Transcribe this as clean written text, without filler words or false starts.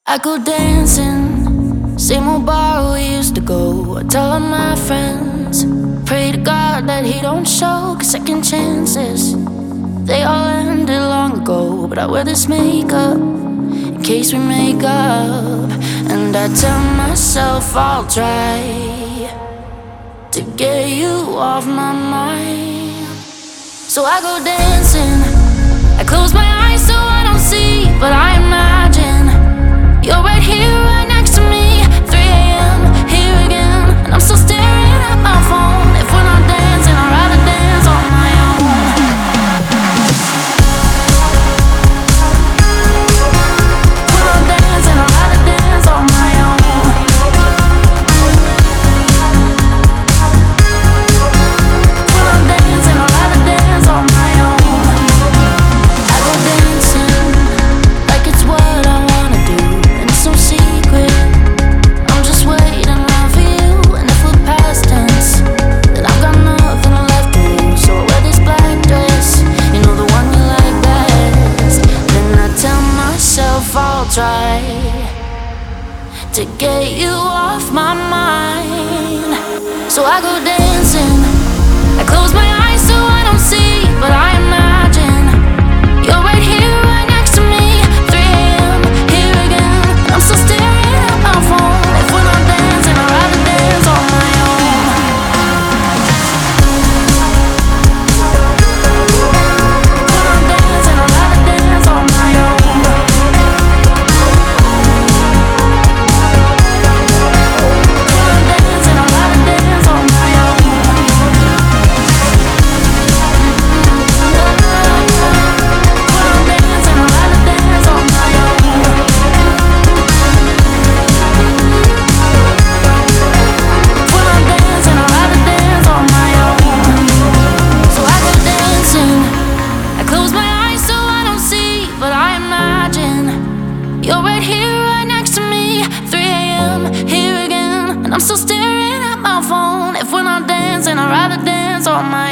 I go dancing, same old bar we used to go. I tell all my friends, pray to God that he don't show. 'Cause second chances, they all ended long ago. But I wear this makeup in case we make up. And I tell myself I'll try to get you off my mind. So I go dancing, I close my eyes so I don't see, but I imagine you're right here, right next to me. 3 a.m., here again, and I'm still staring at my phone. If we're not dancing, I'd rather dance on my own. If we're not dancing, I'd rather dance on my own. If we're not dancing, I'd rather dance on my own. I go dancing like it's what I wanna do, and it's so secret. I'm just waiting around for you, and if we're past tense, then I've got nothing left to lose. So I wear this black dress, you know, the one you like best. Then I tell myself I'll try to get you off my mind. So I go dancing, I close my eyes so I don't see, but I imagine you're right here, right next to me. 3 a.m., here again, and I'm still staring at my phone. If we're not dancing, I'd rather dance on my own. If we're not dancing, I'd rather dance on my own. If we're not dancing, I'd rather dance on my own. You're right here, right next to me. 3 a.m., here again, and I'm still staring at my phone. If we're not dancing, I'd rather dance on my